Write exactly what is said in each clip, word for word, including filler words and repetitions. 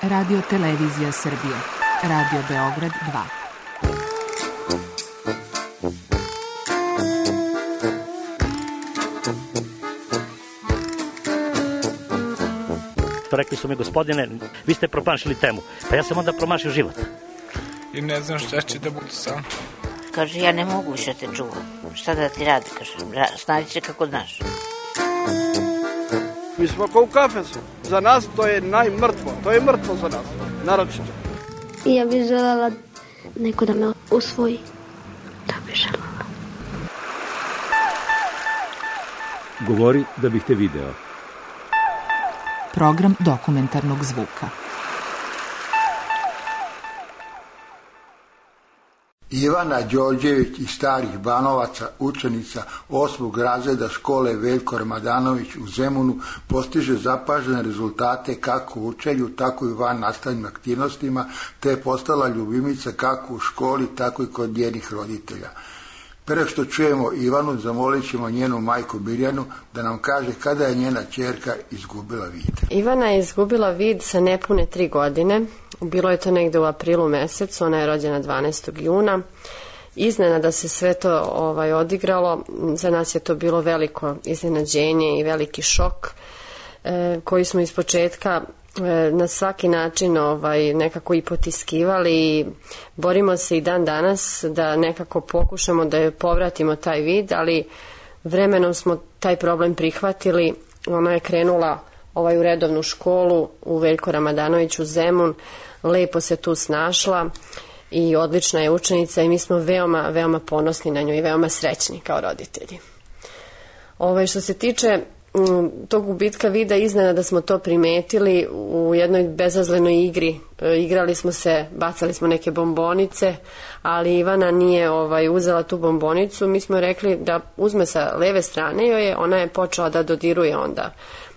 Radio Televizija Srbije, Radio Beograd dva. Rekli su mi, gospodine, vi ste promašili temu. Pa ja sam onda promašio život. I ne znam šta će da budu sam. Kaže, ja ne mogu više te čuvam. Šta da ti radi, kaže, snađi se kako znaš. Mi smo kao u kafesu. Za nas to je najmrtvo. To je mrtvo za nas, naročito. I ja bih želela neko da me usvoji. Da bih želela. Govori da bih te video. Program dokumentarnog zvuka. Ivana Đorđević iz Starih Banovaca, učenica osmog razreda škole Veljko Ramadanović u Zemunu, postiže zapažene rezultate kako u učenju, tako i van nastavnim aktivnostima, te je postala ljubimica kako u školi, tako i kod njenih roditelja. Prije što čujemo Ivanu, zamolit ćemo njenu majku Mirjanu da nam kaže kada je njena ćerka izgubila vid. Ivana je izgubila vid sa nepune tri godine. Bilo je to negde u aprilu mesecu, ona je rođena dvanaestog juna. Iznenada se sve to ovaj, odigralo. Za nas je to bilo veliko iznenađenje i veliki šok e, koji smo iz početka e, na svaki način ovaj, nekako i potiskivali i borimo se i dan danas da nekako pokušamo da je povratimo taj vid, ali vremenom smo taj problem prihvatili. Ona je krenula ovaj, u redovnu školu u Veljko Ramadanović u Zemun, lepo se tu snašla i odlična je učenica i mi smo veoma, veoma ponosni na nju i veoma srećni kao roditelji. Ovaj, što se tiče m, tog gubitka vida, iznenada smo to primetili u jednoj bezazlenoj igri. E, igrali smo se, bacali smo neke bombonice, ali Ivana nije ovaj, uzela tu bombonicu. Mi smo rekli da uzme sa leve strane joj je, ona je počela da dodiruje onda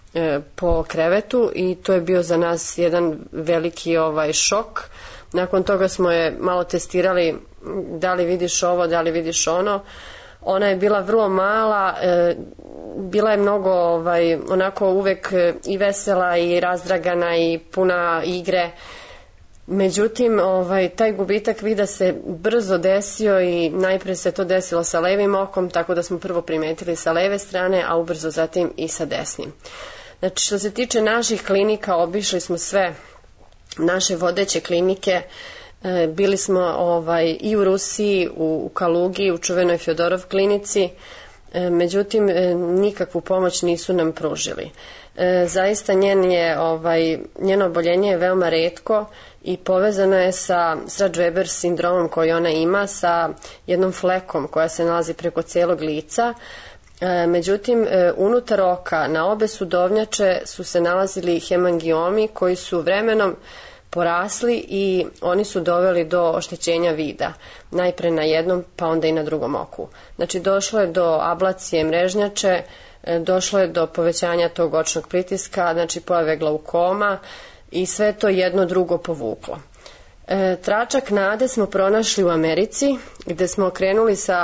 po krevetu i to je bio za nas jedan veliki ovaj šok. Nakon toga smo je malo testirali da li vidiš ovo, da li vidiš ono. Ona je bila vrlo mala, e, bila je mnogo ovaj, onako uvek i vesela i razdragana i puna igre. Međutim, ovaj, taj gubitak vida se brzo desio i najpre se to desilo sa levim okom, tako da smo prvo primetili sa leve strane, a ubrzo zatim i sa desnim. Znači, što se tiče naših klinika, obišli smo sve naše vodeće klinike, e, bili smo ovaj, i u Rusiji, u, u Kalugi, u čuvenoj Fjodorov klinici, e, međutim, e, nikakvu pomoć nisu nam pružili. E, zaista njen je, ovaj, njeno oboljenje je veoma retko i povezano je sa Sturge-Weber sindromom koji ona ima, sa jednom flekom koja se nalazi preko celog lica. E, međutim, e, unutar oka na obe sudovnjače su se nalazili hemangiomi koji su vremenom porasli i oni su doveli do oštećenja vida. Najpre na jednom, pa onda i na drugom oku. Znači, došlo je do ablacije mrežnjače, e, došlo je do povećanja tog očnog pritiska, znači pojave glaukoma i sve to jedno drugo povuklo. E, tračak nade smo pronašli u Americi, gde smo krenuli sa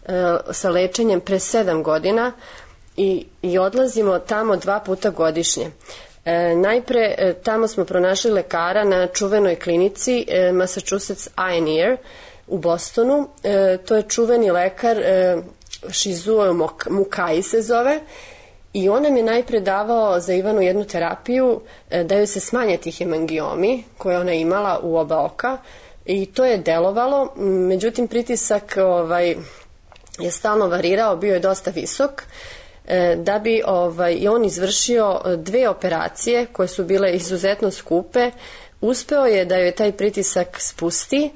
sa lečenjem pre sedam godina i, i odlazimo tamo dva puta godišnje. E, najpre e, tamo smo pronašli lekara na čuvenoj klinici e, Massachusetts Eye and Ear u Bostonu. E, to je čuveni lekar, e, Shizuo Mukai se zove, i on nam je najpre davao za Ivanu jednu terapiju e, da joj se smanje ti hemangiomi koje ona imala u oba oka i to je delovalo, međutim pritisak ovaj, je stalno varirao, bio je dosta visok, e, da bi ovaj, i on izvršio dve operacije koje su bile izuzetno skupe. Uspeo je da joj taj pritisak spusti,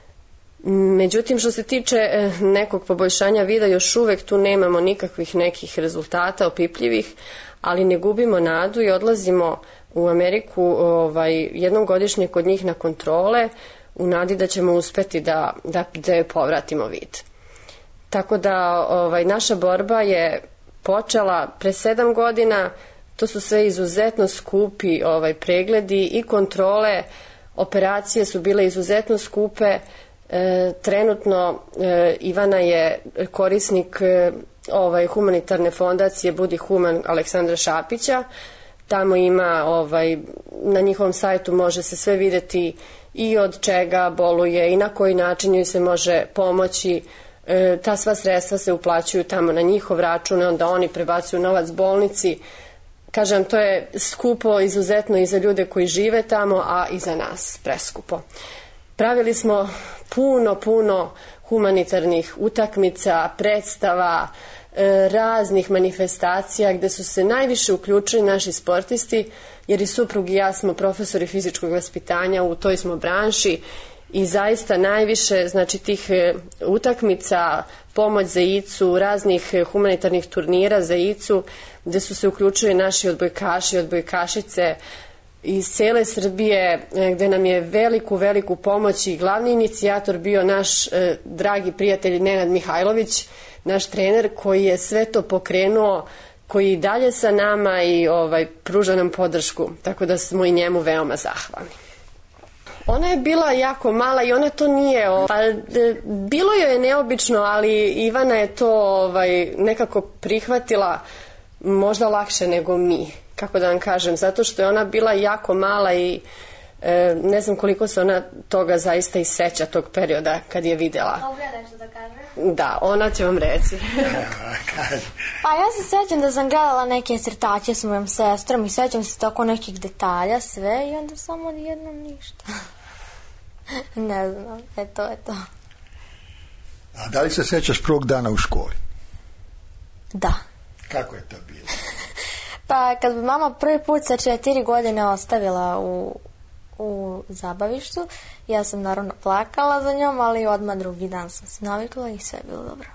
međutim što se tiče e, nekog poboljšanja vida, još uvek tu nemamo nikakvih nekih rezultata opipljivih, ali ne gubimo nadu i odlazimo u Ameriku ovaj, jednom godišnje kod njih na kontrole u nadi da ćemo uspeti da, da, da joj povratimo vid. Tako da ovaj, naša borba je počela pre sedam godina, to su sve izuzetno skupi ovaj, pregledi i kontrole, operacije su bile izuzetno skupe, e, trenutno e, Ivana je korisnik e, ovaj, humanitarne fondacije Budi Human Aleksandra Šapića, Tamo ima, ovaj, na njihovom sajtu može se sve vidjeti i od čega boluje i na koji način joj se može pomoći. E, ta sva sredstva se uplaćuju tamo na njihov račun, onda oni prebacuju novac bolnici. Kažem, to je skupo izuzetno i za ljude koji žive tamo, a i za nas preskupo. Pravili smo puno, puno humanitarnih utakmica, predstava, e, raznih manifestacija gde su se najviše uključili naši sportisti, jer i suprug i ja smo profesori fizičkog vaspitanja, u toj smo branši i zaista najviše, znači, tih e, utakmica, pomoć za I C U, raznih e, humanitarnih turnira za I C U, gde su se uključili naši odbojkaši, odbojkašice iz cele Srbije, e, gde nam je veliku, veliku pomoć i glavni inicijator bio naš e, dragi prijatelj Nenad Mihajlović, naš trener koji je sve to pokrenuo, koji i dalje sa nama i ovaj, pruža nam podršku, tako da smo i njemu veoma zahvalni. Ona je bila jako mala i ona to nije, ovaj, bilo joj je neobično, ali Ivana je to ovaj, nekako prihvatila možda lakše nego mi, kako da vam kažem, zato što je ona bila jako mala i e, ne znam koliko se ona toga zaista i seća tog perioda kad je videla. Mogu ja nešto da kažem? Da, ona će vam reći. Pa ja se sećam da sam gledala neke crtače s mojom sestrom i sećam se tako nekih detalja sve i onda samo nijednom ništa. Ne znam, e to je to. A da li se sećaš prvog dana u školi? Da. Kako je to bilo? Pa kad bi mama prvi put sa četiri godine ostavila u, u zabavištu, ja sam naravno plakala za njom, ali odmah drugi dan sam se navikla i sve je bilo dobro.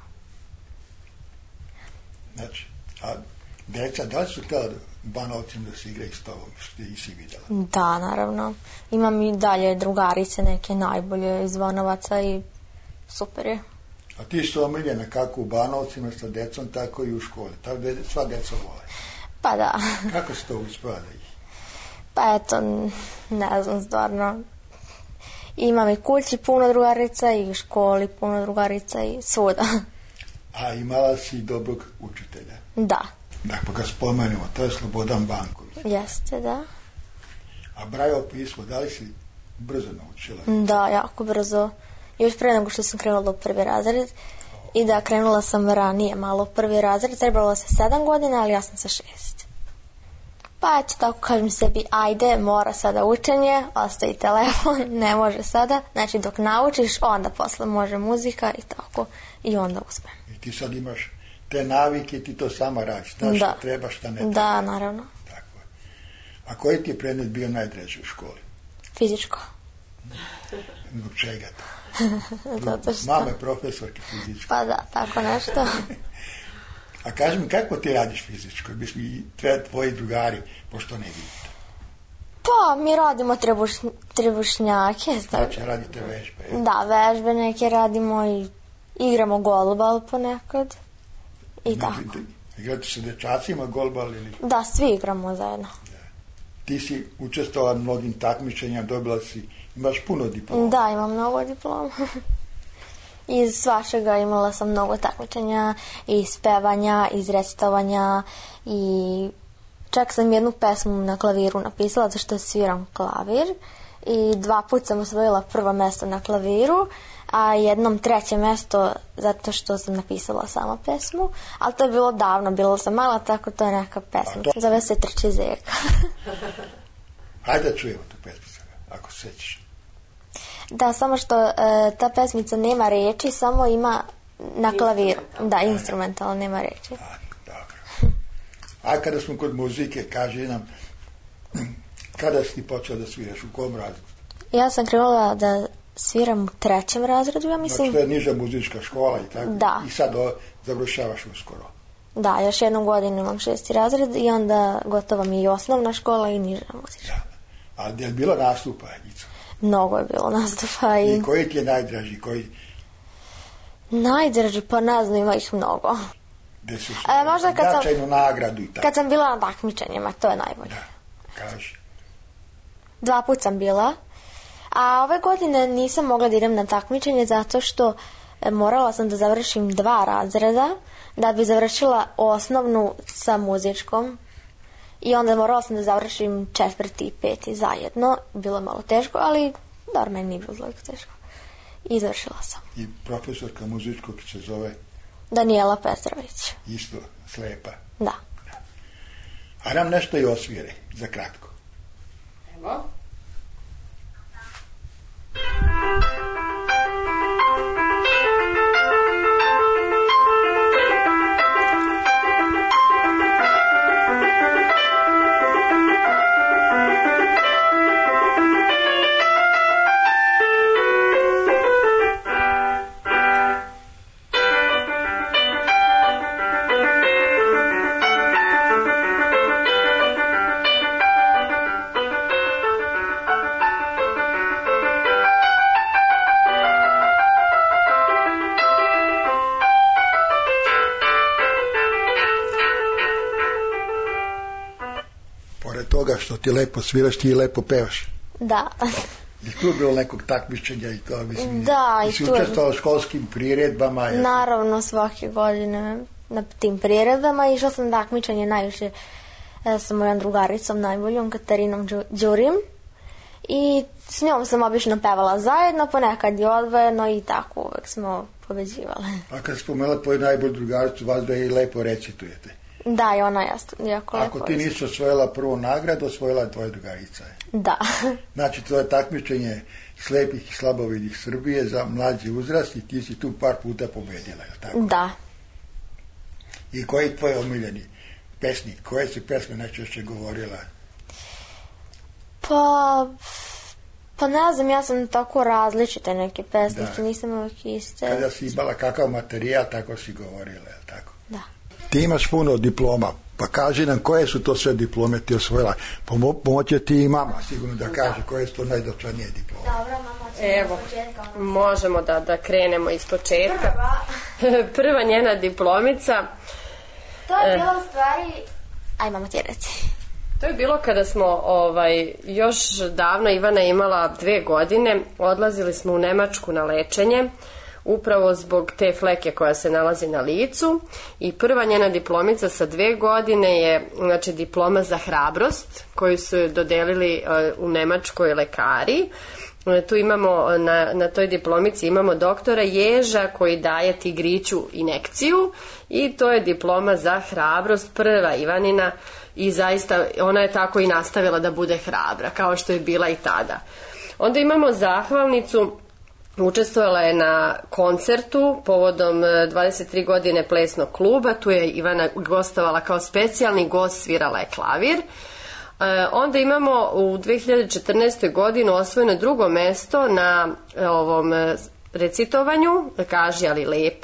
Znači, a deca, da li su htjela Banovcima da se igraju s tobom, što ti si vidjela? Da, naravno. Imam i dalje drugarice neke najbolje iz Banovaca i super je. A ti su omiljena kako u Banovcima sa decom, tako i u školi. Tako sva deca vole. Pa da. Kako se to uspjela da ih? Pa eto, ne znam, stvarno. Imam i kući puno drugarica i u školi puno drugarica i svuda. A imala si dobrog učitelja? Da. Da, pa ga spomenemo, to je Slobodan Banković. Jeste, da. A Brajevo pismo, da li si brzo naučila? Da, jako brzo. Još pre nego što sam krenula u prvi razred. I da, krenula sam ranije malo u prvi razred. Trebalo se sedam godina, ali ja sam sa šest. Pa eto, tako kažem sebi, ajde, mora sada učenje, ostavi telefon, ne može sada. Znači, dok naučiš, onda posle može muzika i tako. I onda uspem. I ti sad imaš te navike i ti to sama radiš. Šta šta treba, šta ne treba. Da, naravno. Tako je. A koji ti je predmet bio najdraži u školi? Fizičko. Zbog čega to? Zato što... Mama je profesorka fizička. Pa da, tako nešto. A kaži mi, kako ti radiš fizičko? Mislim, i treba tvoji drugari, pošto ne vidite. Pa, mi radimo trebuš, trebušnjake. Znači, radite vežbe. Je? Da, vežbe neke radimo i igramo golbal ponekad. I ne, tako. Igrate se dečacima golbal ili? Da, svi igramo zajedno. Da. Ti si učestvovala mnogim takmičenjima, dobila si, imaš puno diploma. Da, imam mnogo diploma. Iz svačega imala sam mnogo takmičenja, iz pevanja, iz recitovanja i čak sam jednu pesmu na klaviru napisala zato što sviram klavir i dva puta sam osvojila prvo mesto na klaviru, a jednom treće mesto zato što sam napisala sama pesmu, ali to je bilo davno, bilo sam mala, tako to je neka pesma. To... Zove se Trči zeka. Hajde da čujemo tu pesmicu, ako se sećaš. Da, samo što e, ta pesmica nema reči, samo ima na klaviru. Da, instrumentalno, nema reči. A, dobro. A kada smo kod muzike, kaži nam, kada si ti počela da sviraš, u kom razredu? Ja sam krenula da sviram u trećem razredu, ja mislim. Znači to je niža muzička škola i tako? Da. I sad o, završavaš uskoro? Da, još jednu godinu imam šesti razred i onda gotova mi i osnovna škola i niža muzička. Da. A je li bilo nastupa, Ico? Mnogo je bilo nastupa. I, I koji ti je najdraži? Koji... Najdraži, pa ne znam, ima ih mnogo. Gde su e, možda kad značajnu nagradu i tako? Kad sam bila na takmičenjima, to je najbolje. Da, kaži. Dva put sam bila, a ove godine nisam mogla da idem na takmičenje zato što morala sam da završim dva razreda da bi završila osnovnu sa muzičkom I onda morala sam da završim četvrti i peti zajedno. Bilo je malo teško, ali dobro, meni nije bilo toliko teško. I završila sam. I profesorka muzičkog se zove? Danijela Petrović. Isto, slepa. Da. A nam nešto i osvire, za kratko. Evo. Toga što ti lepo sviraš, ti lepo pevaš. Da. Je tu bilo nekog takmičenja i to, mislim, da, i si učestvovao u školskim priredbama? Jesi? Naravno, svake godine na tim priredbama. Išla sam na takmičenje najviše sa mojom drugaricom, najboljom, Katarinom Đurim. I s njom sam obično pevala zajedno, ponekad i odvojeno i tako uvek smo pobeđivale. A kad spomenula tvoju najbolju drugaricu, vas da i lepo recitujete? Da, i ona je jako lepo. Ako ti nisi osvojila prvu nagradu, osvojila je tvoja drugarica. Da. Znači, to je takmičenje slepih i slabovidih Srbije za mlađi uzrast i ti si tu par puta pobedila, je li tako? Da. I koji je tvoj omiljeni pesnik? Koje si pesme najčešće govorila? Pa... Pa ne znam, ja sam tako različite neke pesnice, nisam uvijek iste. Kada si imala kakav materijal, tako si govorila, je li tako? Da. Ti imaš puno diploma, pa kaži nam koje su to sve diplome ti osvojila. Pomo- pomoće ti i mama sigurno da kaže koje su to najdočanije diplome. Dobro, mama, evo, možemo da, da krenemo iz početka. Prva, Prva njena diplomica. To je bilo u stvari... Aj, mama, ti reci. To je bilo kada smo ovaj, još davno, Ivana imala dve godine, odlazili smo u Nemačku na lečenje, upravo zbog te fleke koja se nalazi na licu, i prva njena diplomica sa dve godine je, znači, diploma za hrabrost koju su dodelili uh, u Nemačkoj lekari. Tu imamo, na, na toj diplomici imamo doktora Ježa koji daje tigriću injekciju i to je diploma za hrabrost, prva Ivanina, i zaista ona je tako i nastavila da bude hrabra kao što je bila i tada. Onda imamo zahvalnicu, učestvovala je na koncertu povodom dvadeset tri godine plesnog kluba, tu je Ivana gostovala kao specijalni gost, svirala je klavir. E, onda imamo u dve hiljade četrnaestoj godini osvojeno drugo mesto na ovom recitovanju, kaži ali lepo.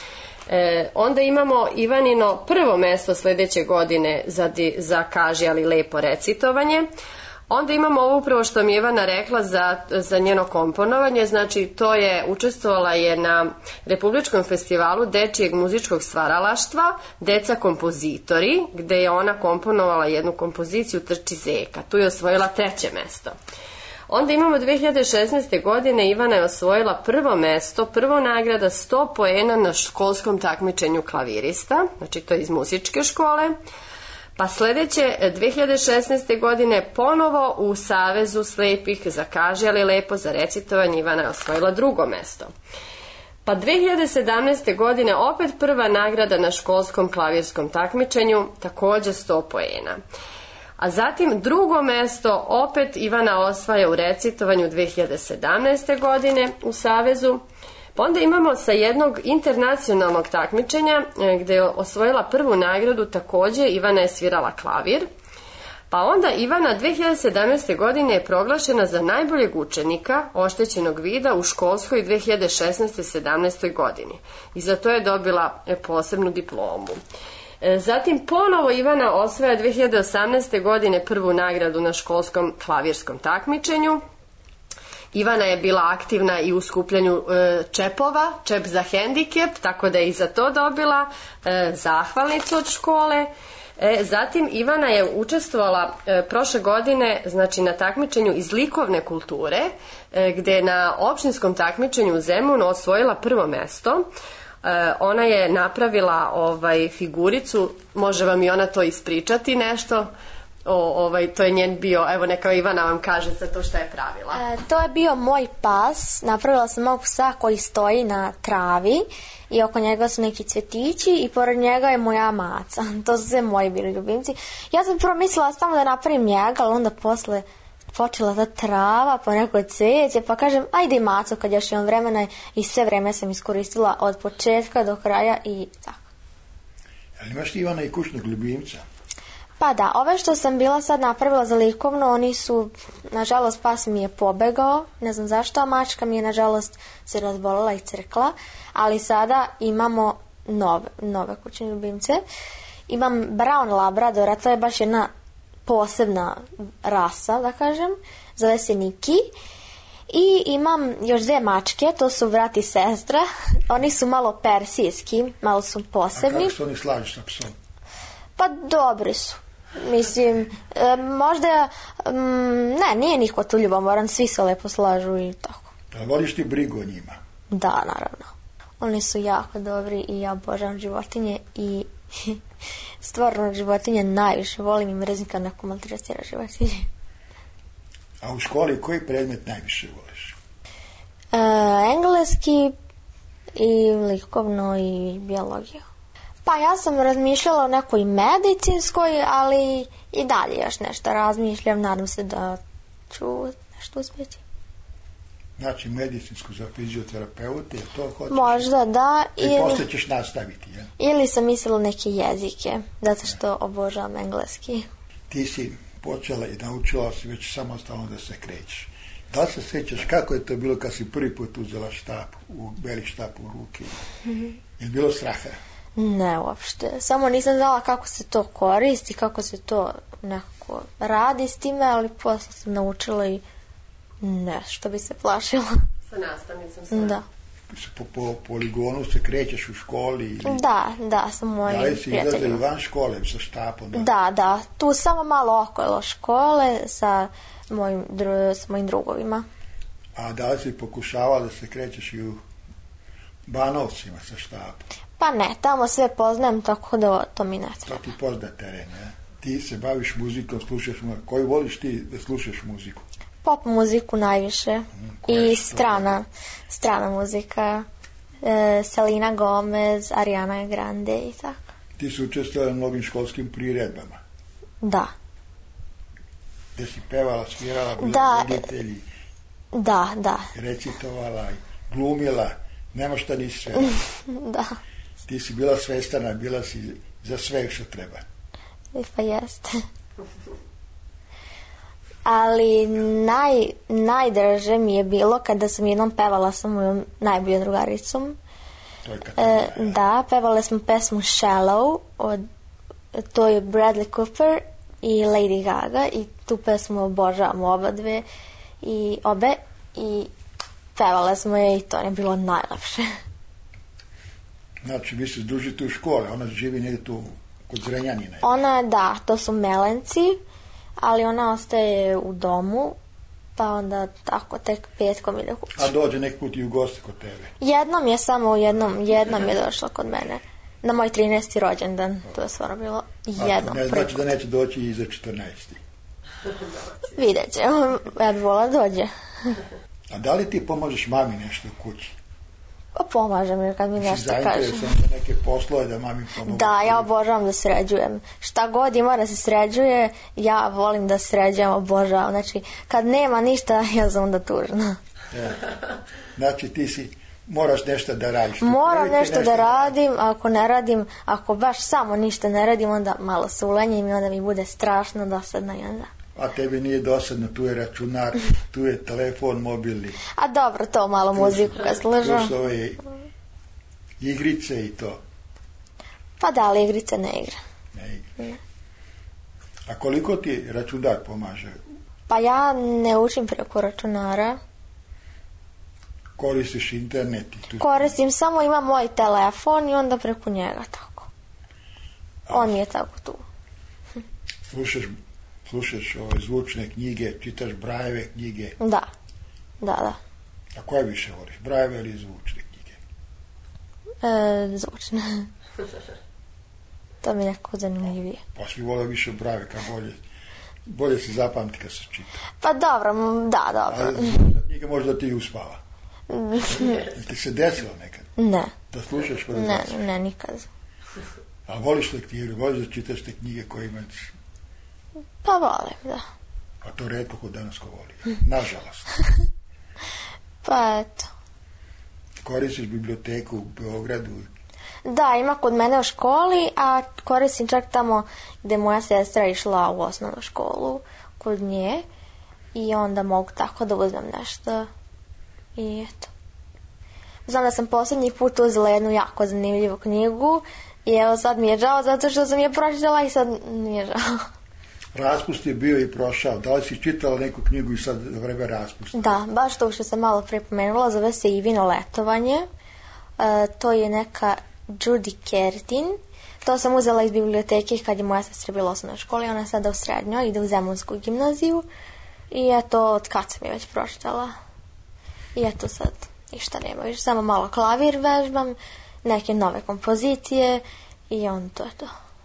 E, onda imamo Ivanino prvo mesto sledeće godine za, di, za kaži ali lepo recitovanje. Onda imamo ovo upravo što mi je Ivana rekla za, za njeno komponovanje, znači to je, učestvovala je na Republičkom festivalu dečijeg muzičkog stvaralaštva Deca kompozitori, gde je ona komponovala jednu kompoziciju Trči zeka, tu je osvojila treće mesto. Onda imamo dve hiljade šesnaeste. godine Ivana je osvojila prvo mesto, prvo nagrada sto poena na školskom takmičenju klavirista, znači to je iz muzičke škole. Pa sledeće, dve hiljade šesnaeste. godine ponovo u Savezu slepih za kaži ali lepo za recitovanje Ivana je osvojila drugo mesto. Pa dve hiljade sedamnaeste. godine opet prva nagrada na školskom klavirskom takmičenju, takođe sto poena. A zatim drugo mesto opet Ivana osvaja u recitovanju dve hiljade sedamnaeste. godine u Savezu. Pa onda imamo sa jednog internacionalnog takmičenja gde je osvojila prvu nagradu, takođe Ivana je svirala klavir. Pa onda Ivana dve hiljade sedamnaeste. godine je proglašena za najboljeg učenika oštećenog vida u školskoj dve hiljade šesnaeste. sedamnaeste. godini. I za to je dobila posebnu diplomu. Zatim ponovo Ivana osvaja dve hiljade osamnaeste. godine prvu nagradu na školskom klavirskom takmičenju. Ivana je bila aktivna i u skupljanju e, čepova, čep za hendikep, tako da je i za to dobila e, zahvalnicu od škole. E, zatim Ivana je učestvovala e, prošle godine, znači, na takmičenju iz likovne kulture, e, gde je na opštinskom takmičenju u Zemunu osvojila prvo mesto. E, ona je napravila ovaj figuricu, može vam i ona to ispričati nešto, o, ovaj, to je njen bio, evo neka Ivana vam kaže za to šta je pravila. E, to je bio moj pas, napravila sam mog psa koji stoji na travi i oko njega su neki cvjetići i pored njega je moja maca. To su sve moji bili ljubimci. Ja sam prvo mislila samo da napravim njega, ali onda posle počela ta trava, pa neko cvijeće, pa kažem, ajde i macu kad još imam vremena i sve vreme sam iskoristila od početka do kraja i tako. Ali imaš ti, Ivana, i kućnog ljubimca? Pa da, ove što sam bila sad napravila za likovno, oni su, nažalost, pas mi je pobegao, ne znam zašto, a mačka mi je, nažalost, se razbolila i crkla, ali sada imamo nove, nove kućne ljubimce. Imam Brown Labradora, to je baš jedna posebna rasa, da kažem, zove se Niki. I imam još dve mačke, to su brat i sestra, oni su malo persijski, malo su posebni. A kako se oni slažu sa psom? Pa dobri su. Mislim, e, možda, m, ne, nije niko tu ljubomoran, svi se lepo slažu i tako. Da voliš ti brigu o njima? Da, naravno. Oni su jako dobri i ja obožavam životinje i stvarno životinje najviše volim i mrzim kad neko maltretira životinje. A u školi koji predmet najviše voliš? E, engleski i likovno i biologiju. Pa ja sam razmišljala o nekoj medicinskoj, ali i dalje još nešto razmišljam, nadam se da ću nešto uspjeti. Znači medicinsku za fizioterapeute, je to hoćeš? Možda da. I ili, posle ćeš nastaviti, je? Ili sam mislila neke jezike, zato što obožavam engleski. Ti si počela i naučila si već samostalno da se krećeš. Da li se sjećaš kako je to bilo kad si prvi put uzela štap, u beli štap u ruke? Mm-hmm. Je bilo straha? Ne, uopšte. Samo nisam znala kako se to koristi, kako se to nekako radi s time, ali posle sam naučila i nešto bi se plašila. Sa nastavnicom sam. Da. Po, po poligonu se krećeš u školi? Ili... Da, da, sa mojim prijateljima. Da li si izlazila van škole sa štapom? Da? da, da. Tu samo malo okolo škole sa mojim, dru, s mojim drugovima. A da li si pokušavala da se krećeš i u Banovcima sa štapom? Pa ne, tamo sve poznajem, tako da to mi ne treba. To ti pozna teren, ne? Ti se baviš muzikom, slušaš muziku. Koju voliš ti da slušaš muziku? Pop muziku najviše. Hmm, i strana, strana muzika. E, Selena Gomez, Ariana Grande i tako. Ti si učestvovala u mnogim školskim priredbama? Da. Gde si pevala, svirala, bila da, roditelji? Da, da. Recitovala, glumila, nema šta nisi sve. Da. Ti si bila svestana, bila si za sve što treba. Pa jeste. Ali naj, najdraže mi je bilo kada sam jednom pevala sa mojom najboljom drugaricom. To je Katarina. E, da, pevale smo pesmu Shallow, od, to je Bradley Cooper i Lady Gaga i tu pesmu obožavamo oba dve i obe i pevale smo je i to je bilo najlepše. Znači, vi se družite u škole, ona živi negdje tu kod Zrenjanina. Ona, da, to su Melenci, ali ona ostaje u domu, pa onda tako tek petkom ide kući. A dođe nek put i u goste kod tebe? Jednom je samo, jednom, jednom je došla kod mene. Na moj trinaesti rođendan, to je stvarno bilo jednom. A ne znači da neće doći i za četrnaesti? Vidjet ćemo, ja bih volila dođe. A da li ti pomožeš mami nešto u kući? Pa pomažem jer kad mi nešto kaže. Si zainteresovan za neke poslove da mami pomogu? Da, ja obožavam da sređujem. Šta god ima da se sređuje, ja volim da sređujem, obožavam. Znači, kad nema ništa, ja sam onda tužna. Ja. Znači, ti si, moraš nešto da radiš. Moram nešto, nešto da radim, ako ne radim, ako baš samo ništa ne radim, onda malo se ulenjim i onda mi bude strašno dosadno i onda... A tebi nije dosadno, tu je računar, tu je telefon mobilni. A dobro, to malo muziku kad služam. Plus ove igrice i to. Pa da, ali igrice ne igra. Ne igra. Ne. A koliko ti računar pomaže? Pa ja ne učim preko računara. Koristiš internet i tu? Koristim, samo imam moj telefon i onda preko njega tako. On je tako tu. Slušaš Slušaš ove zvučne knjige, čitaš Brajeve knjige? Da, da, da. A koje više voliš, Brajeve ili zvučne knjige? E, zvučne. To mi je nekako zanimljivije. Pa svi vole više Brajeve, kad bolje bolje se zapamti kad se čita. Pa dobro, da, dobro. A knjiga možda ti uspava. Ti se desilo nekad? Ne. Da slušaš kod Ne, ne, nikad. A voliš lektiru, voliš da čitaš te knjige koje imaju... Pa volim, da. A to retko kod danas ko voli. Nažalost. Pa eto. Koristiš biblioteku u Beogradu? Da, ima kod mene u školi, a koristim čak tamo gde moja sestra išla u osnovnu školu, kod nje. I onda mogu tako da uzmem nešto. I eto. Znam da sam posljednji put uzela jednu jako zanimljivu knjigu i evo sad mi je žao zato što sam je pročitala i sad mi je žao. Raspust je bio i prošao. Da li si čitala neku knjigu i sad za vreme raspusta? Da, baš to što sam malo pripomenula, zove se Ivino letovanje. E, to je neka Judy Kertin. To sam uzela iz biblioteke kad je moja sestra bila u osnovnoj školi, ona je sada u srednjoj, ide u Zemunsku gimnaziju. I eto, od kad sam je već pročitala. I eto sad, ništa nema. Više samo malo klavir vežbam, neke nove kompozicije i on to je to.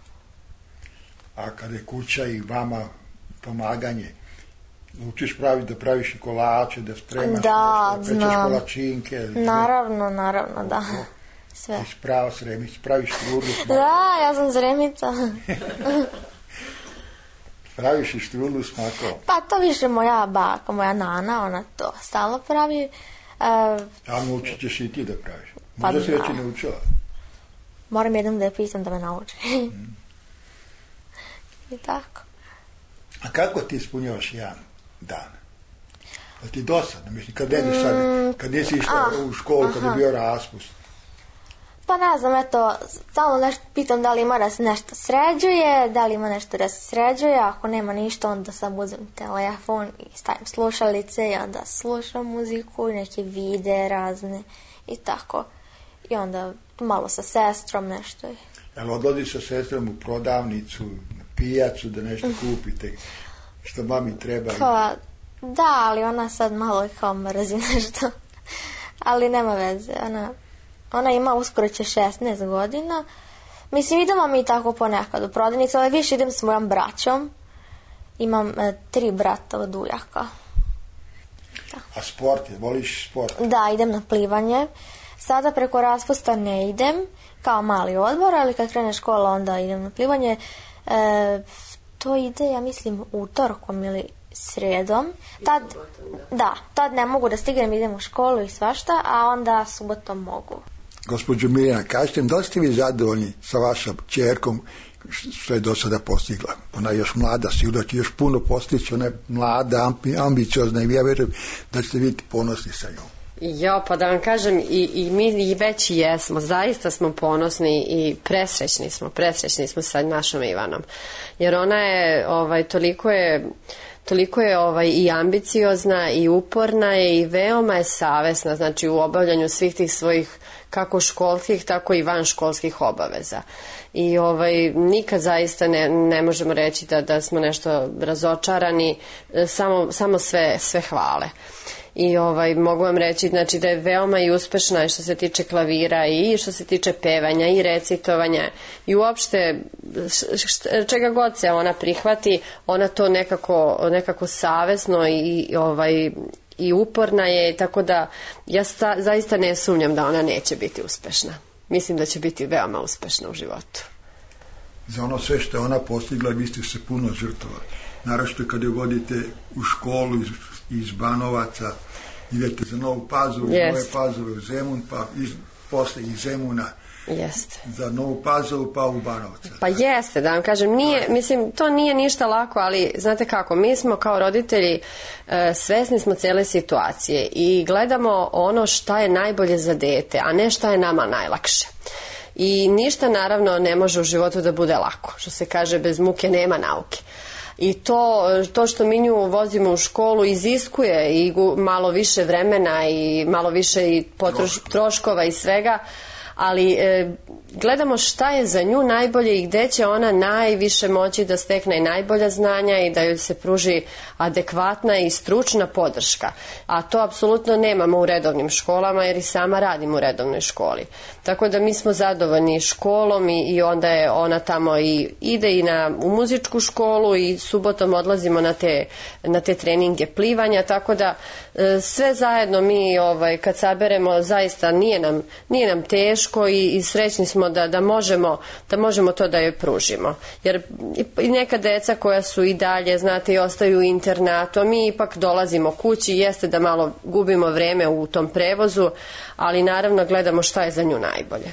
A kada je kuća i vama pomaganje, učiš praviti da praviš i kolače, da spremaš, da, nešto, da pečeš kolačinke. Naravno, naravno, da. Sve. Ti sprava sremić, praviš strudlu. Da, ja sam sremica. Praviš i strudlu s makom. Pa to više moja baka, moja nana, ona to stalno pravi. E, A naučit ćeš i ti da praviš. Pa Možda si da. već i naučila. Moram jednom da je pitam da me nauči. Mm. I tako. A kako ti ispunjavaš jedan dan? Da ti dosadno, mislim, kad ideš sad, kad nisi išla ah, u školu, kad je bio raspust? Pa ne znam, eto, stalno nešto pitam da li ima da se nešto sređuje, da li ima nešto da se sređuje, ako nema ništa, onda sam uzem telefon i stavim slušalice i onda slušam muziku i neke videe razne i tako. I onda malo sa sestrom nešto. Jel odlaziš sa sestrom u prodavnicu, na pijacu da nešto kupite, što mami treba? Pa, da, ali ona sad malo kao mrzi nešto. Ali nema veze, ona... Ona ima uskoro će šesnaest godina. Mislim, idemo mi tako ponekad u prodavnicu, ali više idem s mojom braćom. Imam e, tri brata od ujaka. Da. A sport, voliš sport? Da, idem na plivanje. Sada preko raspusta ne idem, kao mali odbor, ali kad krene škola onda idem na plivanje. E, to ide, ja mislim, utorkom ili sredom. Tad, da, tad ne mogu da stignem, idem u školu i svašta, a onda subotom mogu. Gospođo Mirjana, kažete mi, da li ste vi zadovoljni sa vašom ćerkom što je do sada postigla? Ona je još mlada, sigurno će još puno postići, ona je mlada, ambiciozna i ja vjerujem da ćete biti ponosni sa njom. Jo, pa da vam kažem, i, i mi i već i jesmo, zaista smo ponosni i presrećni smo, presrećni smo sa našom Ivanom. Jer ona je, ovaj, toliko je... Toliko je ovaj, i ambiciozna i uporna je i veoma je savesna, znači u obavljanju svih tih svojih kako školskih, tako i vanškolskih obaveza. I ovaj, nikad zaista ne, ne možemo reći da, da smo nešto razočarani, samo, samo sve, sve hvale. I ovaj, mogu vam reći znači, da je veoma i uspešna i što se tiče klavira i što se tiče pevanja i recitovanja i uopšte čega god se ona prihvati, ona to nekako, nekako savesno i, ovaj, i uporna je, tako da ja sta, zaista ne sumnjam da ona neće biti uspešna. Mislim da će biti veoma uspešna u životu. Za ono sve što je ona postigla vi ste se puno žrtvovali. Naravno kad je vodite u školu iz, iz Banovaca, idete za Novu Pazovu, yes. Nove Pazove u Zemun, pa iz, posle iz Zemuna Jeste. Za Novu Pazovu pa u Banovca. Pa jeste, da vam kažem, nije, mislim, to nije ništa lako, ali znate kako, mi smo kao roditelji e, svesni smo cele situacije i gledamo ono šta je najbolje za dete, a ne šta je nama najlakše. I ništa naravno ne može u životu da bude lako, što se kaže, bez muke nema nauke. I to, to što mi nju vozimo u školu iziskuje i malo više vremena i malo više i potroš, troškova i svega, ali e, gledamo šta je za nju najbolje i gde će ona najviše moći da stekne najbolja znanja i da joj se pruži adekvatna i stručna podrška. A to apsolutno nemamo u redovnim školama jer i sama radim u redovnoj školi. Tako da mi smo zadovoljni školom i, i onda je ona tamo i ide i na, u muzičku školu i subotom odlazimo na te, na te treninge plivanja, tako da e, sve zajedno mi ovaj, kad saberemo zaista nije nam, nije nam teško i, i srećni smo da, da, možemo, da možemo to da joj pružimo. Jer i neka deca koja su i dalje, znate, i ostaju u internatu, a mi ipak dolazimo kući, jeste da malo gubimo vreme u tom prevozu, ali naravno gledamo šta je za nju najbolje.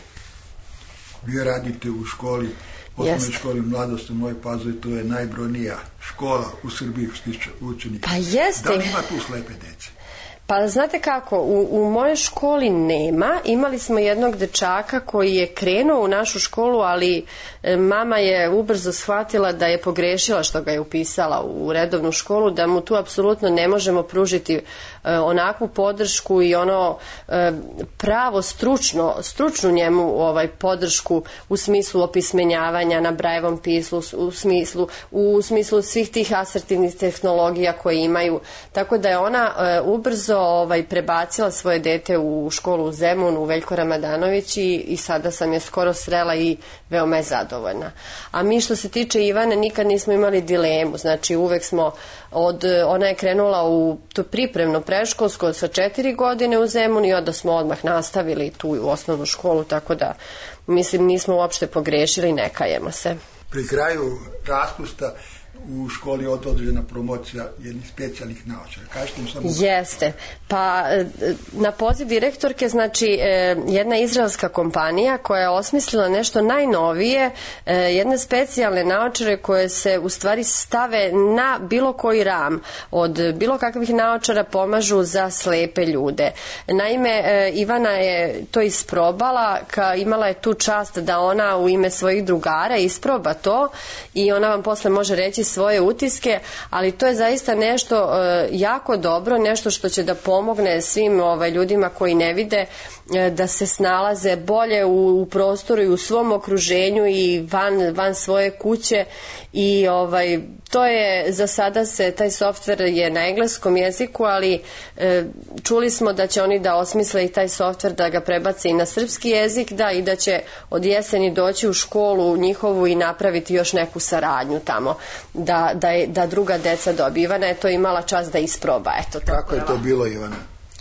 Vi radite u školi, osnovnoj školi Mladost u Novoj Pazovi, to je najbrojnija škola u Srbiji što se tiče učenika. Pa jeste. Da li ima tu slepe dece? Pa znate kako, u, u mojoj školi nema, imali smo jednog dečaka koji je krenuo u našu školu, ali e, mama je ubrzo shvatila da je pogrešila što ga je upisala u redovnu školu, da mu tu apsolutno ne možemo pružiti e, onakvu podršku i ono e, pravo stručno, stručnu njemu ovaj, podršku u smislu opismenjavanja na Brajevom pismu, u smislu, u smislu svih tih asertivnih tehnologija koje imaju, tako da je ona e, ubrzo ovaj, prebacila svoje dete u školu u Zemunu, u Veljko Ramadanović i, i sada sam je skoro srela i veoma je zadovoljna. A mi što se tiče Ivane nikad nismo imali dilemu, znači uvek smo od, ona je krenula u to pripremno preškolsko sa četiri godine u Zemun i onda smo odmah nastavili tu u osnovnu školu, tako da mislim nismo uopšte pogrešili, ne kajemo se. Pri kraju raspusta u školi je određena promocija jednih specijalnih naočara. Kažete im samo... Jeste. Pa na poziv direktorke, znači jedna izraelska kompanija koja je osmislila nešto najnovije, jedne specijalne naočare koje se u stvari stave na bilo koji ram. Od bilo kakvih naočara pomažu za slepe ljude. Naime, Ivana je to isprobala, ka, imala je tu čast da ona u ime svojih drugara isproba to i ona vam posle može reći svoje utiske, ali to je zaista nešto e, jako dobro, nešto što će da pomogne svim ovaj, ljudima koji ne vide e, da se snalaze bolje u, u prostoru i u svom okruženju i van, van svoje kuće i ovaj, to je, za sada se, taj softver je na engleskom jeziku, ali e, čuli smo da će oni da osmisle i taj softver da ga prebace i na srpski jezik, da, i da će od jeseni doći u školu njihovu i napraviti još neku saradnju tamo, da, da, je, da druga deca dobiju. Ivana je to imala čast da isproba. Eto, to kako je to bilo, Ivana?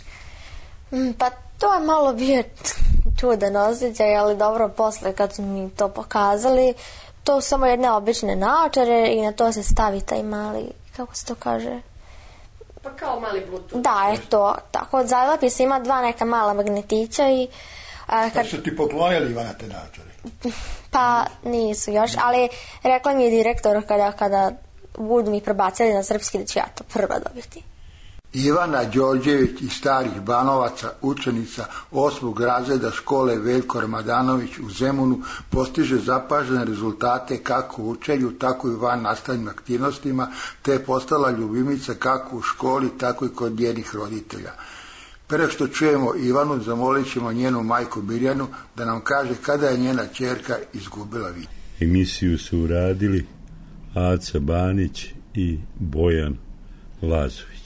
Pa to je malo bio čudan osjećaj, ali dobro, posle kad su mi to pokazali, to su samo jedne obične naočare i na to se stavi taj mali, kako se to kaže? Pa kao mali bluetooth. Da, je to. Tako, zalepi se, ima dva neka mala magnetića i... A, kad... Pa su ti poklonili, Ivana, te naočare? Pa nisu još, ali rekla mi je direktor kada, kada budu mi prebacili na srpski da ću ja to prva dobiti. Ivana Đorđević iz Starih Banovaca, učenica osmog razreda škole Veljko Ramadanović u Zemunu, postiže zapažene rezultate kako u učenju, tako i van nastavnim aktivnostima, te je postala ljubimica kako u školi, tako i kod njenih roditelja. Pre što čujemo Ivanu, zamolit ćemo njenu majku Mirjanu da nam kaže kada je njena ćerka izgubila vid. Emisiju su uradili Aca Banić i Bojan Lazović.